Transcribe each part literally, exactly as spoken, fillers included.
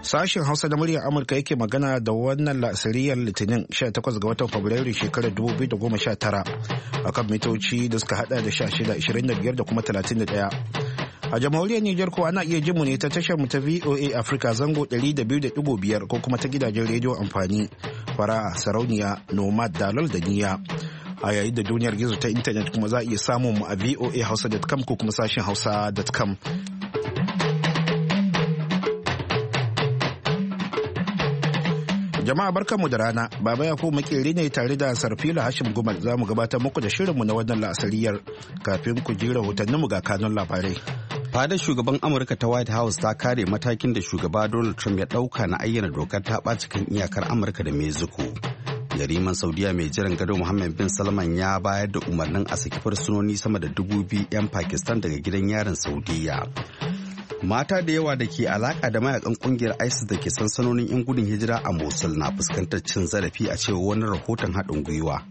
Sashen Hausa da muryar Amurka yake magana da wannan la'asariyar Litinin sha takwas ga watan Fabrairu shekarar dubu biyu da goma sha tara akan mitoci da suka hada da sha shida, ashirin da biyar da kuma talatin da ɗaya. A jamhuriyar Nijar kuwa ana iya jin mu ne ta tashar mu ta V O A Africa zango ɗari da biyu da ɗigo biyar ko kuma ta gidajen rediyo amfani fara'a, sarauniya, nomad, dalal da niya. A yayin da duniyar gizo ta intanet kuma za a iya samun mu a v o a hausa dot com ko kuma sashen hausa dot com. Jama'a barkanmu da rana, Baba Yakubu makeri ne tare da Sarfila Hashim Gumal za mu gabatar muku da shirinmu na wannan la'asariyar kafin ku ji rahotanninmu ga kanun labarai. Fadar shugaban Amurka ta White House ta kare matakin da shugaba Donald Trump ya ɗauka na ayyana dokar ta ɓaci kan iyakar Amurka da Mexico. Yariman Saudiya mai jiran gado Mohammed bin Salman ya bayar da umarnin a saki fursunoni sama da dubu biyu 'yan Pakistan daga gidan yarin Saudiya. Mata da yawa da ke alaka da mayakan kungiyar ISIS da ke sansanonin 'yan gudun hijira a Mosul na fuskantar cin zarafi a cewa wani rahoton haɗin gwiwa.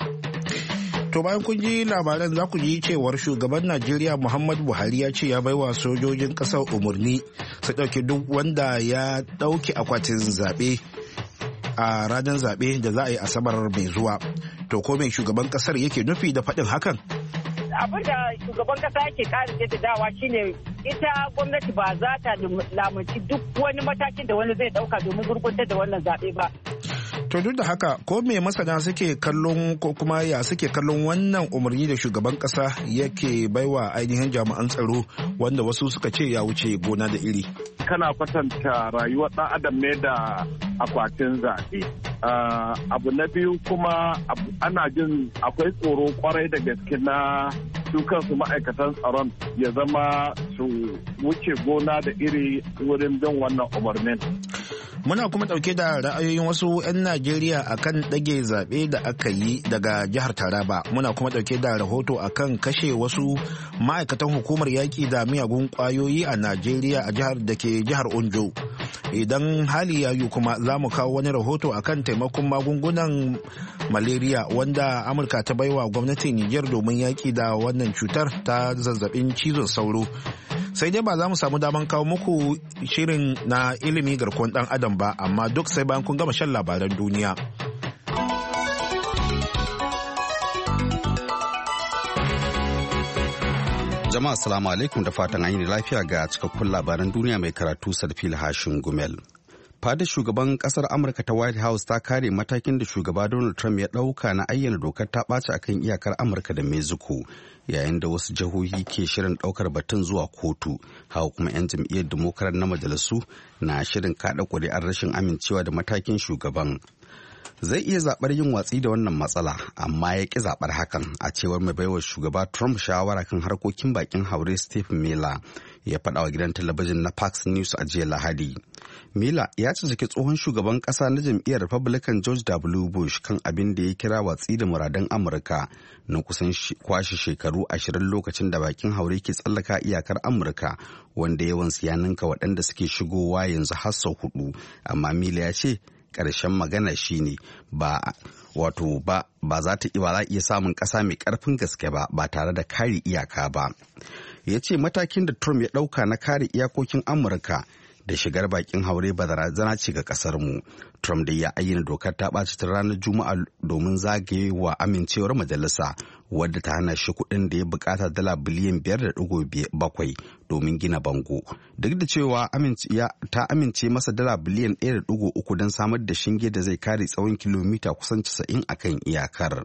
To bayan kun ji labaran za ku ji cewar shugaban Najeriya Muhammadu Buhari ya ce ya baiwa sojojin ƙasar umarni su ɗauki duk wanda ya ɗauki akwatin zaɓe a ranar zaɓe da za a yi Asabar mai zuwa. To ko mai shugaban ƙasar yake nufi da faɗin hakan? Abin da shugaban kasa yake kare jaddadawa shine ita gwamnati ba za ta lamunci duk wani matakin da wani zai dauka domin gurguntar da wannan zaɓe ba. To duk da haka ko me masana suke kallon ko kuma ya suke kallon wannan umarni da shugaban kasa yake baiwa ainihin jami'an tsaro wanda wasu suka ce ya wuce gona da iri. Kana kwatanta rayuwar ɗan adam ne da akwatin zaɓe. Uh, abu na biyu kuma ana jin akwai tsoro kwarai da gaske na su kansu ma'aikatan tsaron ya zama su wuce gona da iri wurin bin wannan umarnin. Muna kuma ɗauke da ra'ayoyin wasu 'yan Najeriya akan ɗage zaɓe da aka yi daga jihar Taraba. Muna kuma ɗauke da rahoto akan kashe wasu ma'aikatan hukumar yaƙi da miyagun ƙwayoyi a Najeriya a jihar da ke jihar Ondo. Idan hali ya yi kuma za mu kawo wani rahoto akan taimakon magungunan malaria wanda Amurka ta baiwa gwamnatin Nijar domin yaƙi da wannan cutar ta zazzabin cizon sauro. Sai dai ba za mu samu daman kawo muku shirin na ilimi garkuwar ɗan adam ba, amma duk sai bayan kun gama shan labaran duniya. Jama'a assalamu alaikum da fatan an yi lafiya ga cikakkun labaran duniya mai karatu Sarfil Hashin Gumel. Fadar shugaban kasar Amurka ta White House ta kare matakin da shugaba Donald Trump ya ɗauka na ayyana dokar ta ɓaci akan iyakar Amurka da Mexico, yayin da wasu jihohi ke shirin ɗaukar batun zuwa kotu. Hawa kuma 'yan jam'iyyar Democrat na majalisu na shirin kaɗa ƙuri'ar rashin amincewa da matakin shugaban. Zai iya zaɓar yin watsi da wannan matsala, amma ya ƙi zaɓar hakan, a cewar mai baiwa shugaba Trump shawara kan harkokin bakin haure Stephen Miller ya faɗa wa gidan talabijin na Fox News a jiya Lahadi. Miller ya cike tsohon shugaban ƙasa na jam'iyyar Republican George W. Bush kan abin da ya kira watsi da muradan Amurka na kusan kwashe shekaru ashirin lokacin da bakin haure ke tsallaka iyakar Amurka, wanda yawansu ya ninka waɗanda suke shigowa yanzu har sau hudu. Amma Miller ya ce ƙarshen magana shine ba wato ba ba za ta ba za iya samun ƙasa mai ƙarfin gaske ba ba tare da kare iyaka ba. Ya ce matakin da Trump ya ɗauka na kare iyakokin Amurka da shigar bakin haure barazana ce ga kasar mu. Trump da ya ayyana dokar ta ɓaci ta ranar Juma'a domin zagaye wa amincewar majalisa, wadda ta hana shi kuɗin da ya bukata dala biliyan biyar da ɗigo bakwai domin gina bango. Duk da cewa ta amince masa dala biliyan ɗaya da ɗigo uku don samar da shinge da zai kare tsawon kilomita kusan casa'in akan iyakar.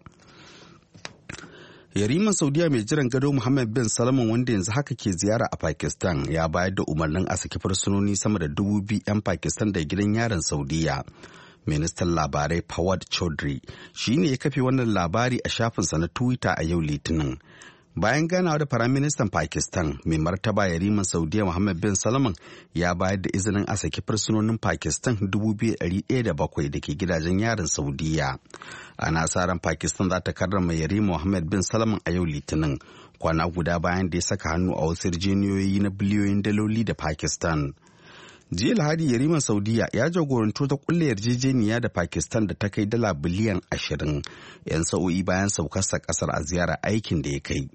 Yariman Saudiya mai jiran gado Mohammed bin Salman, wanda yanzu haka ke ziyara a Pakistan, ya bayar da umarnin a saki fursunoni sama da dubu biyu 'yan Pakistan da gidan yaron Saudiya. Ministan labarai Fawad Chaudhry shi ne ya kafe wannan labari a shafinsa na Twitter a yau Litinin. Bayan ganawa da Firaministan Pakistan, mai martaba Yariman Saudiya Mohammed bin Salman ya bayar da izinin a saki fursunonin Pakistan dubu biyu da ɗari ɗaya da bakwai da ke gidajen yaron Saudiya. Ana sa ran Pakistan za ta karrama Yarima Mohammed bin Salman a yau Litinin, kwana guda bayan da ya saka hannu a wasu yarjejeniyoyi na biliyoyin daloli da Pakistan. Jiya Lahadi Yariman Saudiya ya jagoranto ta kulle yarjejeniya da Pakistan da ta kai dala biliyan ashirin, 'yan sa'o'i bayan saukarsa kasar a ziyarar aikin da ya kai.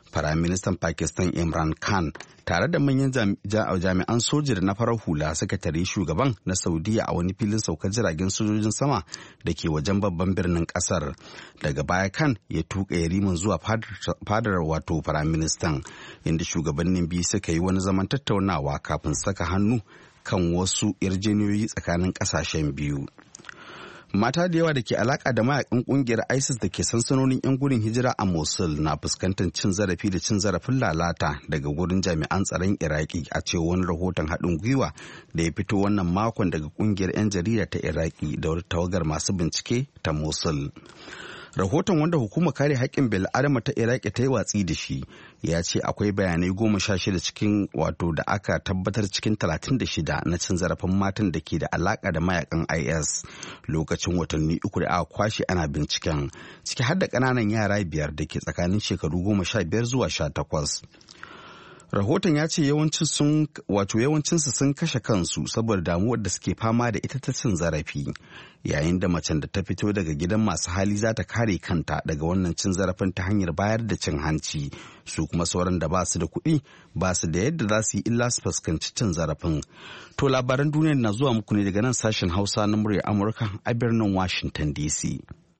Firaministan Pakistan Imran Khan tare da manyan jami'an soja da na farar hula suka tare shugaban na Saudiya a wani filin saukar jiragen sojojin sama da ke wajen babban birnin kasar. Daga baya Khan ya tuka yariman zuwa fadar wato Firaministan, inda shugabannin biyu suka yi wani zaman tattaunawa kafin saka hannu kan wasu yarjejeniyoyi tsakanin kasashen biyu. Mata da yawa da ke alaka da mayakan kungiyar ISIS da ke sansanonin 'yan gudun hijira a Mosul na fuskantar cin zarafi da cin zarafin lalata daga gurin jami'an tsaron Iraki, a cewa wani rahoton haɗin gwiwa da ya fito wannan makon daga kungiyar 'yan jarida ta Iraki da wata tawagar masu bincike ta Mosul. Rahoton, wanda hukumar kare haƙƙin bil'adama ta Iraki ta yi watsi da shi, ya ce akwai bayanai goma sha shida cikin wato da aka tabbatar cikin talatin da shida na cin zarafin matan da ke da alaƙa da mayakan I S lokacin watanni uku da aka kwashe ana binciken, ciki har da ƙananan yara biyar da ke tsakanin shekaru goma sha biyar zuwa sha takwas. Rahoton ya ce yawancin sun wato yawancinsu sun kashe kansu saboda damuwar da suke fama da ita ta cin zarafi, yayin da macen da ta fito daga gidan masu hali za ta kare kanta daga wannan cin zarafin ta hanyar bayar da cin hanci, su kuma sauran da ba su da kuɗi ba su da yadda za su yi illa su fuskanci cin zarafin. To labaran duniya na zuwa muku ne daga nan sashen Hausa na muryar Amurka a birnin Washington D C.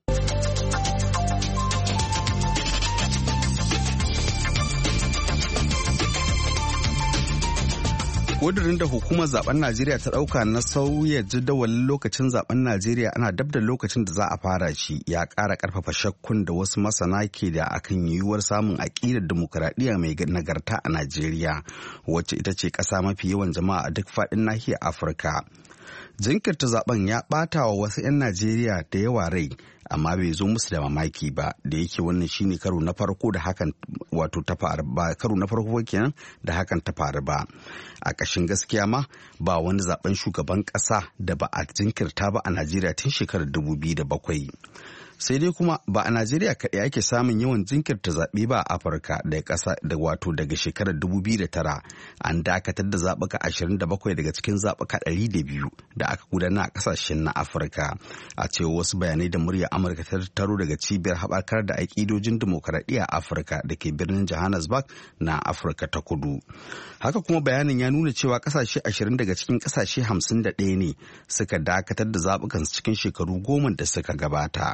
Ƙudurin da hukumar zaben Najeriya ta ɗauka na sauya jadawalin lokacin zaben Najeriya ana dab da lokacin da za a fara shi ya ƙara ƙarfafa shakkun da wasu masana ke da akan yiwuwar samun aƙidar dimokuraɗiyya mai nagarta a Najeriya, wacce ita ce ƙasa mafi yawan jama'a a duk faɗin nahiyar Afirka. Jinkirta zaben ya ɓata wa wasu 'yan Najeriya da yawa rai, amma bai zo musu da mamaki ba, da yake wannan shine karo na farko da hakan wato ta faru ba karo na farko kenan da hakan ta faru ba. A ƙashin gaskiya ma ba wani zaben shugaban ƙasa da ba a jinkirta ba a Najeriya tun shekarar dubu biyu da bakwai. Sai dai kuma ba a Najeriya kaɗai ake samun yawan jinkirta zaɓe ba a Afirka da ƙasa da wato daga shekarar dubu biyu da tara an dakatar da zaɓuka ashirin da bakwai daga cikin zaɓuka ɗari da biyu da aka gudana a ƙasashen na Afirka, a cewa wasu bayanai da murya Amurka ta tattaro daga cibiyar haɓakar da aƙidojin dimokuraɗiyya a Afirka da ke birnin Johannesburg na Afirka ta Kudu. Haka kuma bayanin ya nuna cewa ƙasashe ashirin daga cikin ƙasashe hamsin da ɗaya ne suka dakatar da zaɓukansu cikin shekaru goma da suka gabata.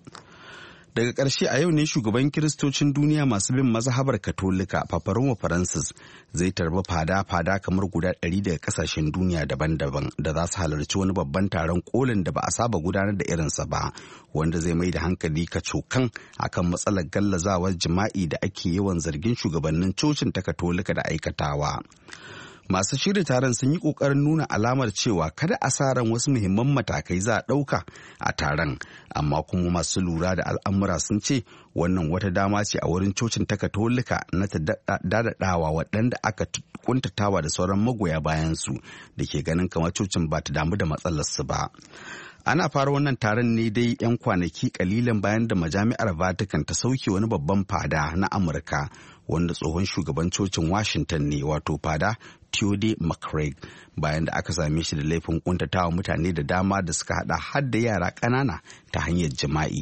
Daga ƙarshe, a yau ne shugaban Kiristocin duniya masu bin mazhabar Katolika Papa Roma Francis zai tarbi fada-fada kamar guda ɗari daga ƙasashen duniya daban-daban da za su halarci wani babban taron kolin da ba a saba gudanar da irinsa ba, wanda zai mai da hankali kacokan akan matsalar gallazawar jima'i da ake yawan zargin shugabannin cocin ta Katolika da aikatawa. Masu shirya taron sun yi ƙoƙarin nuna alamar cewa kada a sa ran wasu muhimman matakai za a ɗauka a taron, amma kuma masu lura da al'amura sun ce wannan wata dama ce a wurin cocin ta Katolika na ta daɗaɗawa waɗanda aka kuntatawa da sauran magoya bayansu da ke ganin kamar cocin ba ta damu da matsalarsu ba. Ana fara wannan taron ne dai 'yan kwanaki kalilan bayan da majami'ar Vatican ta sauke wani babban fada na Amurka wanda tsohon shugaban cocin Washington ne, wato fada Theodore McCraig, bayan da aka same shi da laifin kuntatawa mutane da dama da suka hada har da yara ƙanana ta hanyar jima'i.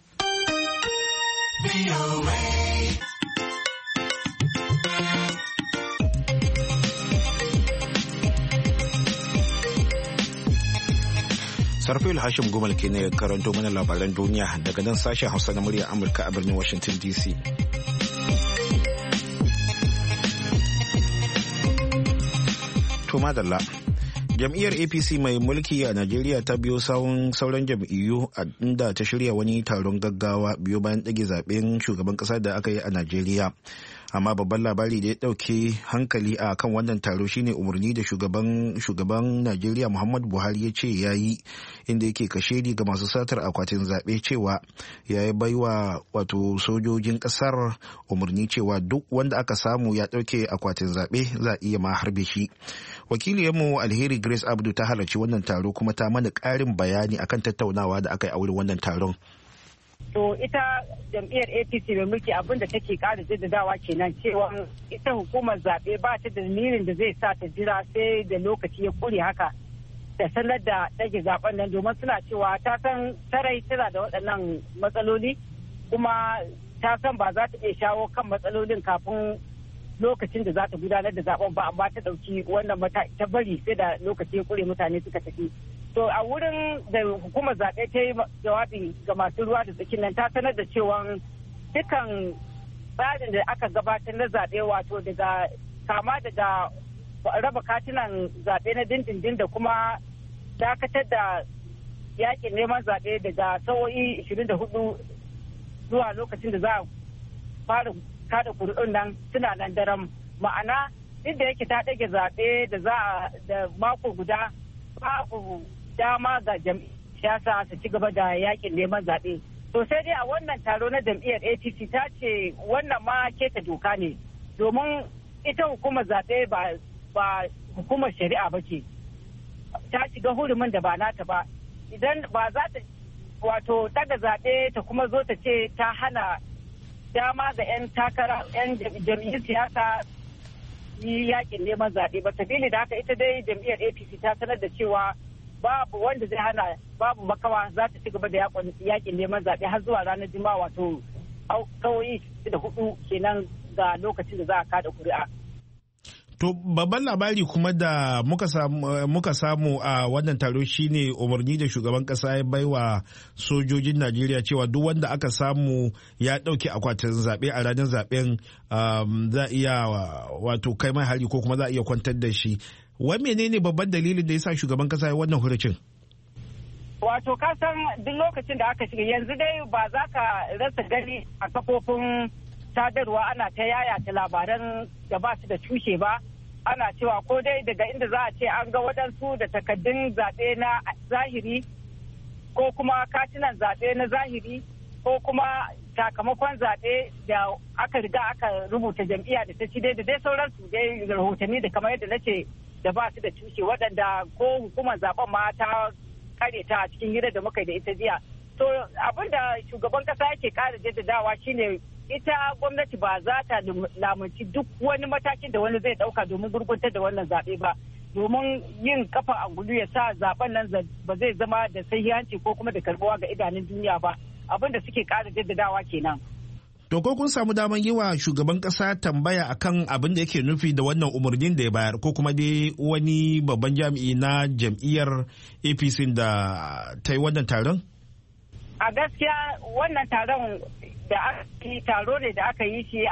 Sarfil Hashim Gumal ke ne karanto mana labaran duniya daga nan sashen Hausa na muryar Amurka a birnin Washington D C. To madalla, jam'iyyar A P C mai mulki a Najeriya ta biyo sawun sauran jam'iyyu a inda ta shirya wani taron gaggawa biyo bayan ɗage zaben shugaban ƙasa da aka yi a Najeriya. Amma babban labari da ya ɗauke hankali a kan wannan taro shine umarni da shugaban shugaban Najeriya Muhammadu Buhari ya ce ya yi, inda yake kashedi ga masu satar akwatin zaɓe cewa ya yi baiwa wato sojojin ƙasar umarni cewa duk wanda aka samu ya ɗauke akwatin zaɓe za a iya ma harbe shi. Wakiliyarmu Alheri Grace Abdu ta halarci wannan taro kuma ta mana ƙarin bayani akan tattaunawa da aka yi a wurin wannan taron. To ita jam'iyyar A P C mai mulki abin da take ƙara jaddadawa kenan cewa ita hukumar zaɓe ba ta da dalilin da zai sa ta jira sai da lokaci ya ƙure haka da sanar da ɗage zaɓen nan, domin suna cewa ta san sarai tana da waɗannan matsaloli kuma ta san ba za ta iya shawo kan matsalolin kafin lokacin da za ta gudanar da zaben ba, amma ta ɗauki wannan mata ta bari sai da lokaci ya kure mutane suka tafi. To a wurin da hukumar zaɓe ta yi jawabi ga masu ruwa da tsakin nan ta sanar da cewa dukan tsarin da aka gabatar na zaɓe, wato daga kama daga raba katunan zaɓe na dindindin da kuma dakatar da yakin neman zaɓe daga sa'o'i ishirin da hudu zuwa lokacin da za a fara kada kuri'un nan suna nan daram. Ma'ana duk da yake ta ɗage zaɓe da za a da mako guda, babu dama ga jam'iyyar siyasa su ci gaba da yakin neman zaɓe. To sai dai a wannan taro na jam'iyyar A P C ta ce wannan ma keta doka ne, domin ita hukumar zaɓe ba ba hukumar shari'a ba ce, ta shiga hurumin da ba nata ba. Idan ba za ta wato daga zaɓe ta kuma zo ta ce ta hana dama ga 'yan takara 'yan jam'iyyar siyasa yi yakin neman zaɓe ba. Sabili da haka ita dai jam'iyyar A P C ta sanar da cewa babu wanda zai hana, babu makawa za ta ci gaba da yakin neman zaɓe har zuwa ranar Juma'a, wato kawai da hudu kenan ga lokacin da za a kada kuri'a. To babban labari kuma da muka samu, muka samu a wannan taro shine umarni da shugaban kasa ya baiwa sojojin Najeriya cewa duk wanda aka samu ya dauke akwatin zaɓe a ranar zaɓen um, za a iya wato kai mai hari ko kuma za a iya kwantar da shi. Wai menene babban dalilin da yasa shugaban kasa ya wannan hurucin? Wato ka san duk lokacin da aka shiga yanzu dai ba za ka rasa gani a kafofin sadarwa ana ta yayata labaran da ba su da tushe ba. Ana cewa ko dai daga inda za a ce an ga waɗansu da takaddun zaɓe na zahiri ko kuma katunan zaɓe na zahiri ko kuma sakamakon zaɓe da aka riga aka rubuta jam'iyya da ta ci dai da dai sauransu dai rahotanni da kamar yadda na ce da ba su da tushe, waɗanda ko hukumar zaɓen ma ta kare ta a cikin hira da muka da ita jiya. To abin da shugaban kasa yake ƙara jaddadawa shine ita gwamnati ba za ta lamunci duk wani matakin da wani zai dauka domin gurguntar da wannan zaɓe ba, domin yin kafa angulu ya sa zaben nan ba zai zama da sahihanci ko kuma da karbuwa ga idanun duniya ba. Abin da suke ƙara jaddadawa kenan. To ko kun samu daman yi wa shugaban kasa tambaya akan abin da yake nufi da wannan umarnin da ya bayar, ko kuma dai wani babban jami'i na jam'iyyar A P C da ta yi wannan taron? A gaskiya wannan taron da aka yi taro ne da aka yi shi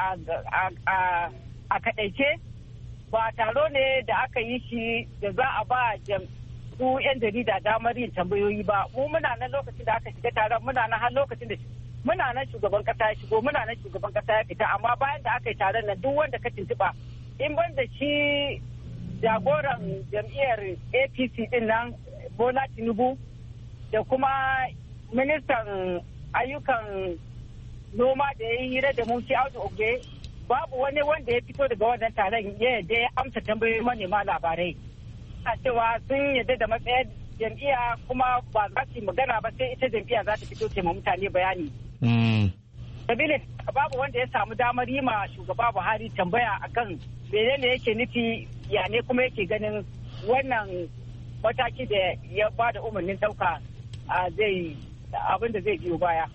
a kadaice, ba taro ne da aka yi shi da za a ba su 'yan jarida damar yin tambayoyi ba. Mu muna nan lokacin da aka shiga taron, muna nan har lokacin da muna nan shugaban kasa ya shigo, muna nan shugaban kasa ya fita, amma bayan da aka yi taron nan duk wanda ka tuntuɓa in ban da shi jagoran jam'iyyar A P C din nan Bola Tinubu da kuma ministan ayyukan noma da ya yi hira da Musa Audu Oge, babu wani wanda ya fito daga wannan taron ya yadda ya amsa tambayoyin manema labarai. A cewa sun yadda da matsayar jam'iyya kuma ba za su yi magana ba sai ita jam'iyya za ta fito ce ma mutane bayani. Sabili babu wanda ya samu damar yi ma shugaba Buhari tambaya akan menene yake nufi, ya ne kuma yake ganin wannan mataki da ya ba da umarnin ɗauka zai abin da zai biyo baya.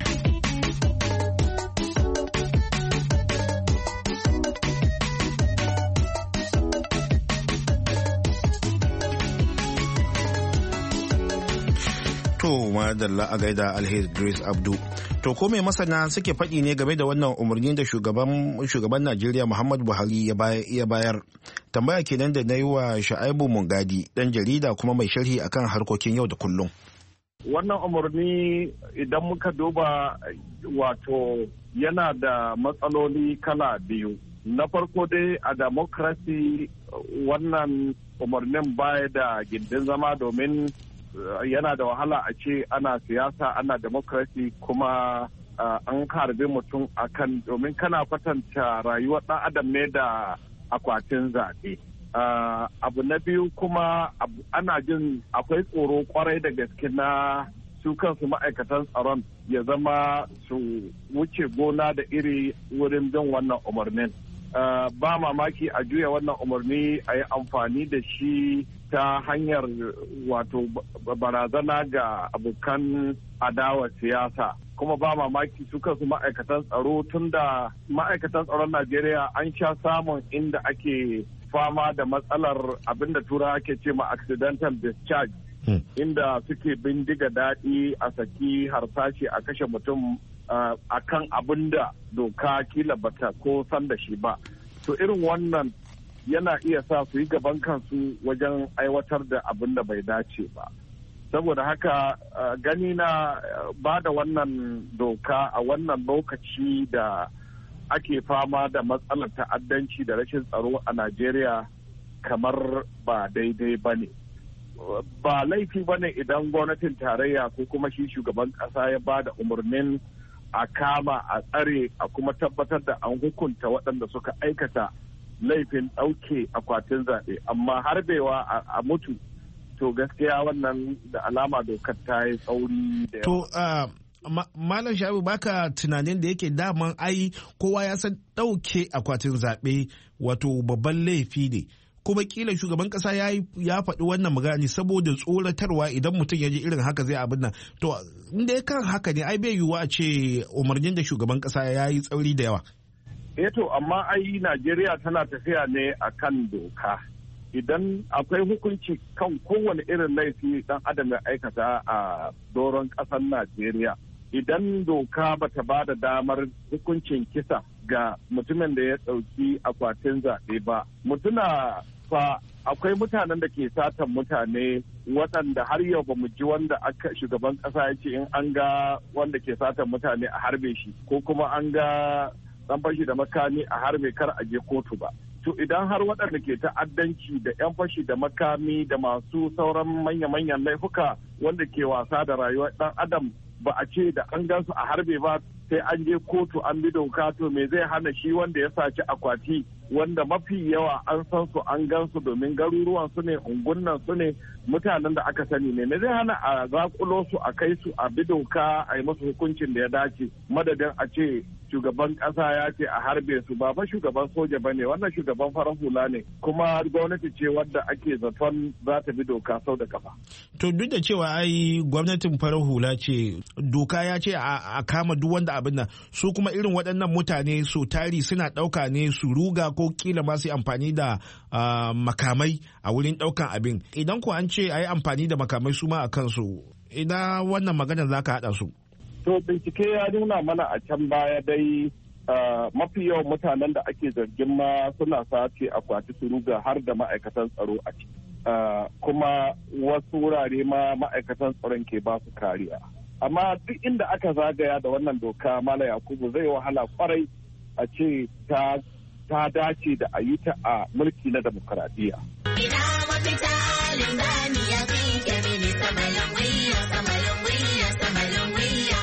To madalla a gaida Alheri Grace Abdu. To ko mai masana suke faɗi ne game da wannan umarni da shugaban shugaban Najeriya Muhammadu Buhari ya bayar? Tambaya kenan da na yi wa Sha'aibu Mungadi, ɗan jarida kuma mai sharhi akan harkokin yau da kullum. Wannan umarni idan muka duba wato yana da matsaloli kala biyu. Na farko dai a democracy wannan umarnin baya da gindin zama, domin yana da wahala a ce ana siyasa ana democracy kuma an harbe mutum akan, domin kana kwatanta rayuwar ɗan adam ne da akwatin zaɓe. Abu na biyu kuma ana jin akwai tsoro kwarai da gaske na su kansu ma'aikatan tsaron ya zama su wuce gona da iri wurin bin wannan umarnin. ba mamaki a juya wannan umarni a yi amfani da shi ta hanyar wato barazana ga abokan adawar siyasa. Kuma ba mamaki su kansu ma'aikatan tsaro, tun da ma'aikatan tsaron Najeriya an sha samun inda ake fama da matsalar abinda tura ake ce ma accidental discharge, inda suke bindiga daɗi a saki harsashi a kashe mutum a kan abin da doka kila bata ko san da shi ba. To irin wannan yana iya sa su yi gaban kansu wajen aiwatar da abin da bai dace ba. Saboda haka gani na ba da wannan doka a wannan lokaci da ake fama da matsalar ta'addanci da rashin tsaro a Najeriya kamar ba daidai ba ne. Ba laifi ba ne idan gwamnatin tarayya ko kuma shi shugaban ƙasa ya ba da umarnin a kama a tsare a kuma tabbatar da an hukunta waɗanda suka aikata laifin ɗauke akwatin zaɓe, amma harbewa a mutu to gaskiya wannan da alama dokar ta yi tsauri da yawa. Malam Sha'ibu, baka tunanin da yake daman ai kowa ya san ɗauke akwatin zaɓe wato babban laifi ne, kuma kila shugaban kasa ya ya faɗi wannan magana saboda tsoratarwa idan mutum ya ji irin haka zai abin nan. To inda kan haka ne ai bai yiwuwa a ce umarnin da shugaban kasa ya yi tsauri da yawa. Eh to amma ai Najeriya tana tafiya ne akan doka. Idan akwai hukunci kan kowane irin laifi dan adam ya aikata a doron ƙasar Najeriya, idan doka bata ba da damar hukuncin kisa ga mutumin da ya ɗauki akwatin zaɓe ba, mutuna fa akwai mutanen da ke satan mutane waɗanda har yau ba mu ji wanda aka shugaban ƙasa ya ce in an ga wanda ke satan mutane a harbe shi ko kuma an ga ɗan fashi da makami a harbe kar a je kotu ba. To idan har waɗanda ke ta'addanci da 'yan fashi da makami da masu sauran manya-manyan laifuka wanda ke wasa da rayuwar ɗan adam ba a ce da an gansu a harbe ba sai an je kotu an bi doka, to me zai hana shi wanda ya saci akwati wanda mafi yawa an san su an gansu domin garuruwan su ne, ungunan su ne, mutanen da aka sani ne, me zai hana a zakulo su a kai su a bi doka a yi musu hukuncin da ya dace madadin a ce shugaban kasa ya ce a harbe su. Ba fa shugaban soja ba ne, wannan shugaban farar hula ne, kuma gwamnati ce wadda ake zaton za ta bi doka sau da kafa. To duk da cewa ai gwamnatin farar hula ce, doka ya ce a kama duk wanda abin nan, su kuma irin waɗannan mutane su tari suna ɗauka ne su ruga ko kila ma su amfani da makamai a wurin ɗaukan abin. Idan ku an ce a yi amfani da makamai su ma a kansu, ina wannan maganar za ka haɗa su? To bincike ya nuna mana a can baya dai mafi yawan mutanen da ake zargin ma suna sace akwati su ruga har da ma'aikatan tsaro a ciki. Kuma wasu wurare ma ma'aikatan tsaron ke ba su kariya. Amma duk inda aka zagaya da wannan doka Mala Yakubu zai wahala kwarai a ce ta dace da a yi ta a mulki na demokaradiyya. Ina mafita limani ya fi kemini samalin wiya samalin wiya samalin wiya.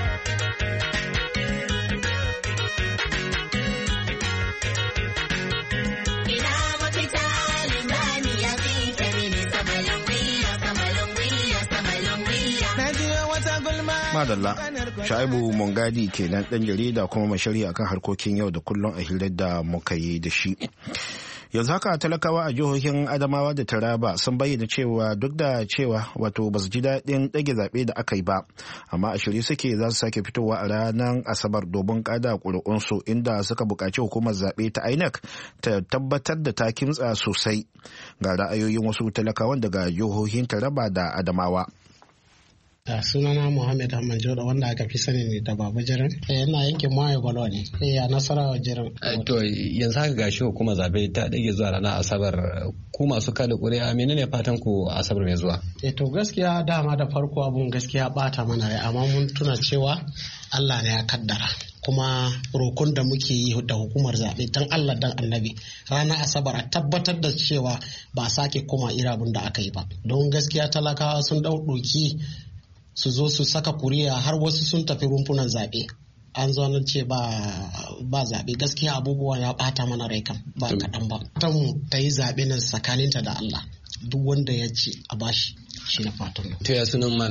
Ina mafita limani ya fi kemini samalin wiya samalin wiya samalin wiya. Madalla, Sha'ibu Mungadi kenan ɗan jarida kuma mai shari'a akan harkokin yau da kullum a hirar da muka yi da shi. Yanzu haka talakawa a jihohin Adamawa da Taraba sun bayyana cewa duk da cewa wato ba su ji daɗin ɗage zaɓe da aka yi ba, amma a shirye suke za su sake fitowa a ranar Asabar domin ƙada ƙuri'unsu, inda suka buƙaci hukumar zaɓe ta I N E C ta tabbatar da ta kimtsa sosai. Ga ra'ayoyin wasu talakawan daga jihohin Taraba da Adamawa. Da sunana Muhammad Ahmad Joda wanda aka fi sani ne da Baba Jiran. Eh ina yankin Mayo Balo ne. Eh a Nasarawa Jiran. To yanzu haka gashi hukumar zabe ta dage zuwa ranar Asabar. Ku masu kada ƙuri'a menene fatan ku Asabar mai zuwa? Eh to gaskiya dama da farko abun gaskiya bata mana rai, amma mun tuna cewa Allah ne ya kaddara. Kuma rokon da muke yi da hukumar zaɓe dan Allah dan Annabi ranar Asabar a tabbatar da cewa ba sake koma irabun da aka yi ba. Don gaskiya talakawa sun dau doki su zo su saka kuri'a har wasu sun tafi rumfunan zaɓe an zo nan ce ba ba zaɓe. Gaskiya abubuwa ya ɓata mana rai kan ba kaɗan ba. Fatan mu ta yi zaɓe nan tsakaninta da Allah, duk wanda ya ce a bashi shi na fatan. To ya sunan malami?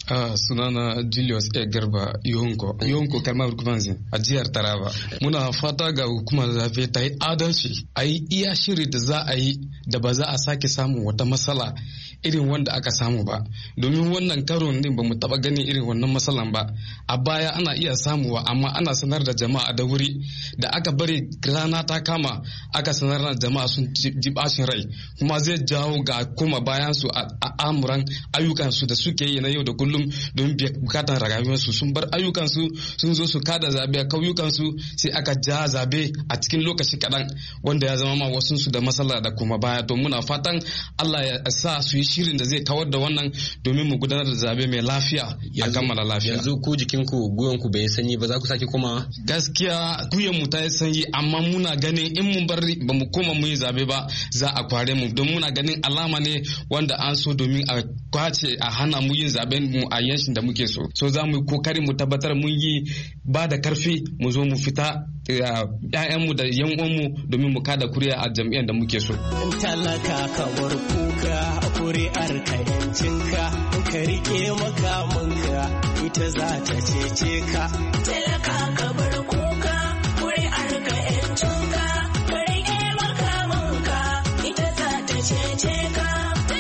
Ah, sunana Julius A. Garba Yonko. Yonko kalmar hukumanzi a jihar Taraba. Muna fata ga hukumar zabe ta yi adalci, a yi iya shiri da za a yi da ba za a sake samun wata matsala irin wanda aka samu ba. Domin wannan karon din ba mu taba ganin irin wannan matsalan ba. A baya ana iya samuwa amma ana sanar da jama'a da wuri. Da aka bari rana ta kama aka sanar da jama'a sun ji bashin rai. Kuma zai jawo ga kuma bayan su a amuran ayyukansu da suke yi na yau da kullum don bukatar rayuwarsu. Sun bar ayyukansu sun zo su kada zabe a kauyukansu sai aka ja zabe a cikin lokaci kaɗan wanda ya zama ma wasu su da matsala da kuma baya. To muna fatan Allah ya sa su yi shirin da zai kawar da wannan domin mu gudanar da zabe mai lafiya a kammala lafiya. Yanzu ku jikinku guyon ku bai sanyi ba za ku sake koma? Gaskiya guyon mu ta yi sanyi amma muna ganin in mun bar ba mu koma mu yi zabe ba za a kware mu don muna ganin alama ne wanda an so domin a kwace a hana mu yin zaben mu a yankin da muke so. So za mu yi kokari mu tabbatar mun yi ba da karfi mu zo mu fita ƴaƴanmu da yan uwanmu domin mu kada kuri'a a jam'iyyar da muke so. Talaka kamar kuka kuri'ar ka yancinka ka rike makamanka ita za ta cece ka. Talaka kamar kuka kuri'ar ka yancinka ka rike makamanka ita za ta cece ka.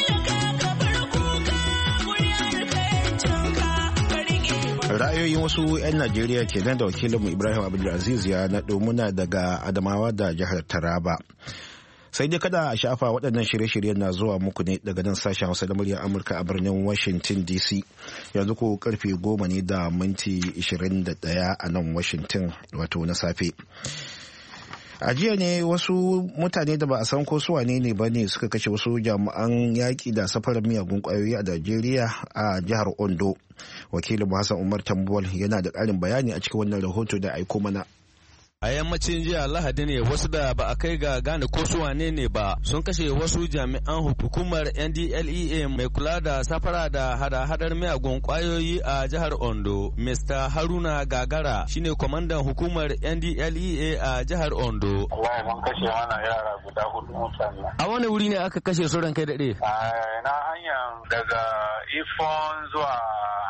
Ra'ayoyin wasu 'yan Najeriya kenan da wakilinmu Ibrahim Abdulaziz ya naɗo muna daga Adamawa da jihar Taraba. Sai dai kada a shafa waɗannan shirye-shiryen na zuwa muku ne daga nan sashen Hausa da muryar Amurka a birnin Washington D C. Yanzu ko karfe goma ne da minti ishirin da ɗaya a nan Washington wato na safe. A jiya ne wasu mutane da ba a san ko su wane ne ba ne suka kashe wasu jami'an yaƙi da safarar miyagun ƙwayoyi a Najeriya a jihar Ondo. Wakilin Hassan Umar Tambuwal yana da ƙarin bayani a cikin wannan rahoto da aiko mana. A yammacin jiya Lahadi ne wasu da ba a kai ga gane ko su wane ne ba sun kashe wasu jami'an hukumar N D L E A mai kula da safara da hada-hadar miyagun kwayoyi a jihar Ondo. Mister Haruna Gagara shine kwamandan hukumar N D L E A a jihar Ondo. Wallahi mun kashe mana yara guda hudu mutane. A wani wuri ne aka kashe su rankai daɗe? Na hanyar daga Ifon zuwa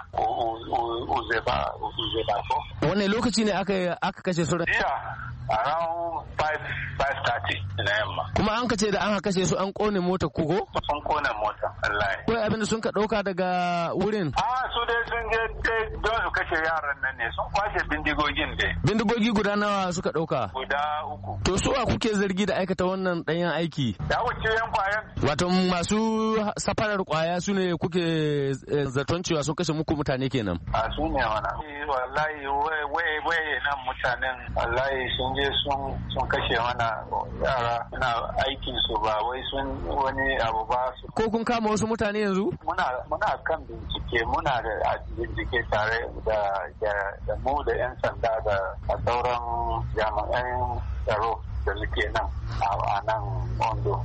Uzeba ko. Wane lokaci ne aka aka kashe su rankai? Around five thirty na yamma. Kuma an kace da an kashe su an kone mota ko? Sun kone mota, wallahi. Ko abin da sun ka dauka daga wurin? Ah, su dai sun je don su kashe yaran nan ne, sun kwashe bindigogin dai. Bindigogi guda nawa suka dauka? Guda uku. To su a kuke zargi da aikata wannan danyen aiki? Ya wuce yan kwayan. Wato masu safarar kwaya su ne kuke zaton cewa sun kashe muku mutane kenan? A su ne wana. Wallahi waye waye nan mutanen wallahi sun je sun kashe mana yara na aikin su ba wai sun wani abu ba su. Ko kun kama wasu mutane yanzu? Muna muna kan bincike muna da bincike tare da da mu da yan sanda da sauran jami'an tsaro da suke nan a nan Ondo.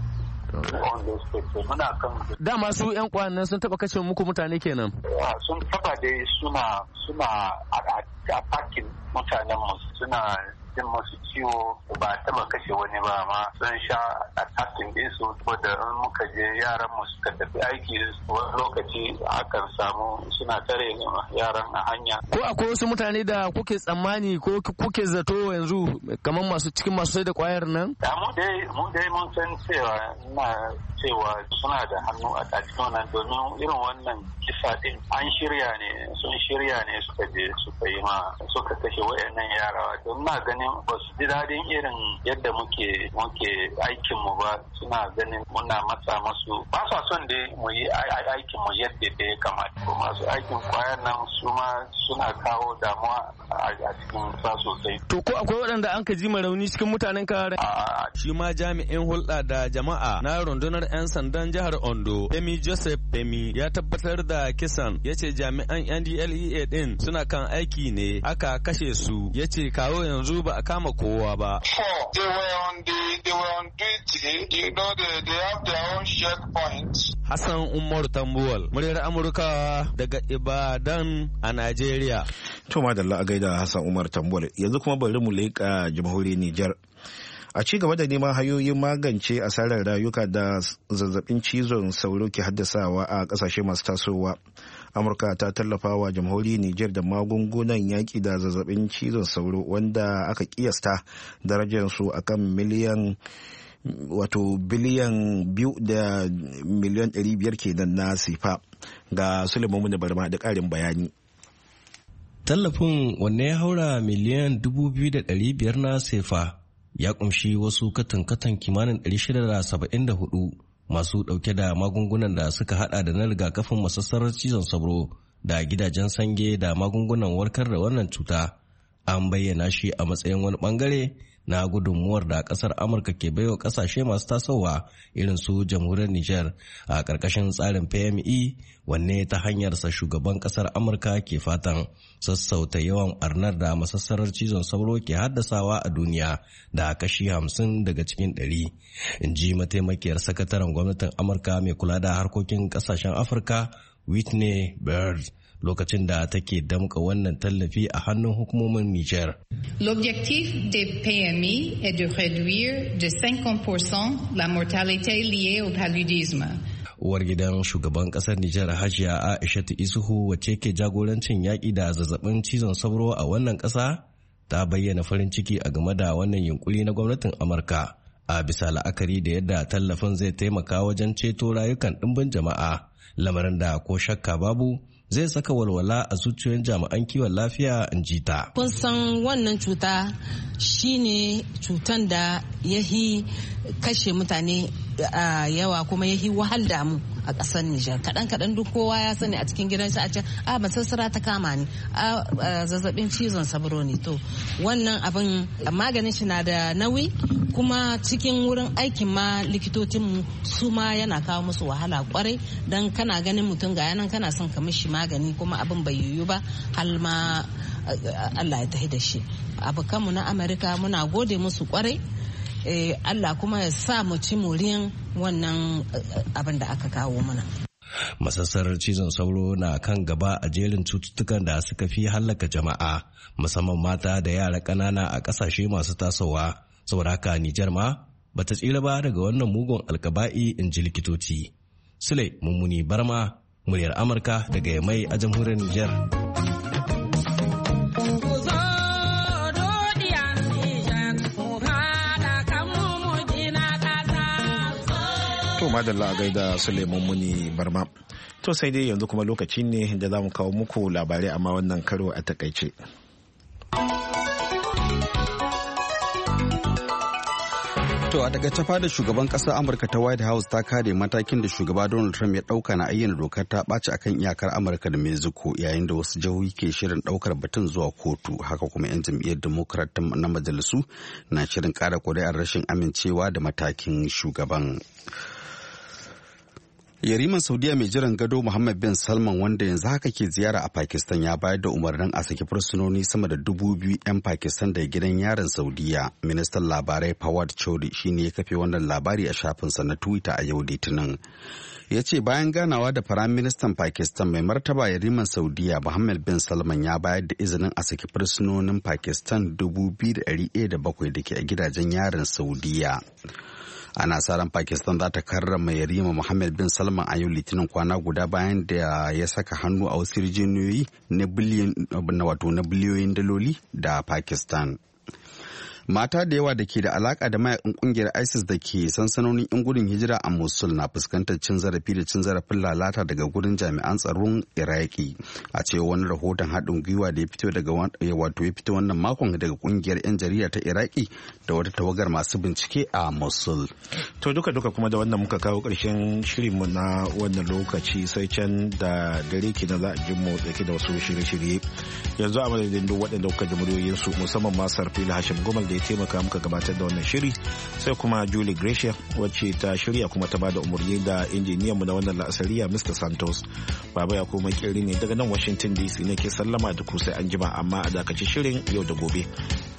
Dama su 'yan kwanan sun taba kashe muku mutane kenan? Sun taba dai suna suna a pakin mutanen mu suna jin masu ciwo ba taba kashe wani ba ma sun sha a takin ɗinsu saboda in muka je yaran mu suka tafi aiki wani lokaci akan samu suna tare yaran a hanya. Ko akwai wasu mutane da kuke tsammani ko kuke zato yanzu kamar masu cikin masu sai da kwayar nan? Mu dai mu dai mun san cewa na cewa suna da hannu a cikin wannan domin irin wannan kisa din an shirya ne sun shirya ne suka je suka yi ma suka kashe wayannan yara don na ganin ba su ji daɗin irin yadda muke muke aikin mu ba suna ganin muna matsa masu ba sa son dai mu yi aikin mu yadda da ya kamata ko masu aikin kwayar nan su ma suna kawo damuwa a cikin sa sosai. To ko akwai waɗanda an ka ji rauni cikin mutanen ka? Shi ma jami'in hulɗa da jama'a na rundunar 'yan sandan jihar Ondo Femi Joseph Femi ya tabbatar da kisan ya ce jami'an N D L E A din suna kan aiki ne aka kashe su ya ce kawo yanzu ba a kama kowa ba. They were on the they were on duty, you know they, they have their own checkpoints. Hassan Umar Tambuwal, muryar Amurka daga Ibadan a Najeriya. To madalla a gaida Hassan Umar Tambuwal. Yanzu kuma bari mu leƙa jamhuriyar Nijar. A ci gaba da neman hanyoyin magance asarar rayuka da zazzabin cizon sauro ke haddasawa a kasashe masu tasowa. amurka ta tallafa wa jamhuriyar niger da magungunan yaƙi da zazzabin cizon sauro wanda aka kiyasta darajarsu akan miliyan wato biliyan biyu da miliyan ɗari biyar kenan na sifa. Ga Suleiman da Barma da ƙarin bayani. Tallafin wanne ya haura miliyan dubu biyu da ɗari biyar na sefa ya kumshi wasu katan-katan kimanin ɗari shida da saba'in da hudu masu ɗauke da magungunan da suka hada da na rigakafin masassarar cizon sauro da gidajen sange da magungunan warkar da wannan cuta. An bayyana shi a matsayin wani bangare na gudunmuwar da kasar Amurka ke baiwa kasashe masu tasowa irin su jamhuriyar Nijar a ƙarƙashin tsarin P M E, wanne ta hanyarsa shugaban kasar Amurka ke fatan sassauta yawan barnar da masassarar cizon sauro ke haddasawa a duniya da kashi hamsin daga cikin ɗari. In ji mataimakiyar sakataren gwamnatin Amurka mai kula da harkokin kasashen Afirka Whitney Bird lokacin da take damka wannan tallafi a hannun hukumomin Niger. L'objectif des P M I est de réduire de cinquante pour cent la mortalité liée au paludisme. Uwar gidan shugaban kasar Nijar Hajiya Aishatu Isuhu wacce ke jagorancin yaƙi da zazzabin cizon sauro a wannan ƙasa ta bayyana farin ciki a game da wannan yunkuri na gwamnatin Amurka a bisa la'akari da yadda tallafin zai taimaka wajen ceto rayukan ɗimbin jama'a, lamarin da ko shakka babu zai saka walwala a zuciyoyin jami'an kiwon lafiya, in ji ta. Kun san wannan cuta shine cutan da yahi kashe mutane a yawa kuma yahi wahal da mu a ƙasar Nijar. Kaɗan kaɗan duk kowa ya sani a cikin gidan shi a ce a masassara ta kama ni, a zazzabin cizon sabro ne. To wannan abin maganin shi na da nauyi kuma cikin wurin aikin ma likitocinmu su ma yana kawo musu wahala kwarai don kana ganin mutum ga yanan kana son ka mishi magani kuma abin bai yiwu ba hal ma Allah ya tahi da shi. Abokanmu na Amerika muna gode musu kwarai. Eh, Allah kuma ya sa mu ci muriyan wannan abin da aka kawo mana. Masassarar cizon sauro na kan gaba a jerin cututtukan da suka fi hallaka jama'a, musamman mata da yara ƙanana a ƙasashe masu tasowa. Saboda haka Nijar ma bata tsira ba daga wannan mugun alkaba'i, in ji likitoci. Sule Mummuni Barma, muryar Amurka daga Yamai a jamhuriyar Nijar. To madalla a gaida Suleiman Muni Barma. To sai dai yanzu kuma lokaci ne da za mu kawo muku labarai amma wannan karo a takaice. To a daga tafa da shugaban ƙasar Amurka ta White House ta kare matakin da shugaba Donald Trump ya ɗauka na ayyana dokar ta ɓaci akan iyakar Amurka da Mexico, yayin da wasu jihohi ke shirin ɗaukar batun zuwa kotu. Haka kuma 'yan jam'iyyar Democrat na majalisu na shirin ƙara ƙuri'ar rashin amincewa da matakin shugaban. Yariman Saudiya mai jiran gado Mohammed bin Salman, wanda yanzu haka ke ziyara a Pakistan, ya bayar da umarnin a saki fursunoni sama da dubu biyu 'yan Pakistan daga gidan yaron Saudiya. Ministan labarai Fawad Chaudhry shine ya kafe wannan labari a shafinsa na Twitter a yau Litinin. Ya ce bayan ganawa da Firaministan Pakistan, mai martaba Yariman Saudiya Mohammed bin Salman ya bayar da izinin a saki fursunonin Pakistan dubu biyu da ɗari ɗaya da bakwai da ke a gidajen yaron Saudiya. Ana sa ran Pakistan za ta karrama Yarima Mohammed bin Salman a yau Litinin, kwana guda bayan da ya saka hannu a wasu yarjejeniyoyi na biliyoyin daloli da Pakistan. Mata da yawa da ke da alaka da mayakan kungiyar ISIS da ke sansanonin 'yan gudun hijira a Mosul na fuskantar cin zarafi da cin zarafin lalata daga gurin jami'an tsaron Iraki, a cewa wani rahoton haɗin gwiwa da ya fito daga wato ya fito wannan makon daga kungiyar 'yan jarida ta Iraki da wata tawagar masu bincike a Mosul. To duka duka kuma da wannan muka kawo ƙarshen shirinmu na wannan lokaci, sai can da dare ke na za a ji mu dauke da wasu shirye-shirye. Yanzu a madadin duk waɗanda kuka ji muryoyinsu, musamman ma Sarfila Hashim Gomal da ya taimaka muka gabatar da wannan shiri, sai kuma Julie Gracia wacce ta shirya kuma ta bada umarni, da injiniyan mu na wannan la'asariya Mister Santos. Baba ya kuma kiri ne daga nan Washington D C ne ke sallama da ku sai an jima, amma a dakaci shirin yau da gobe.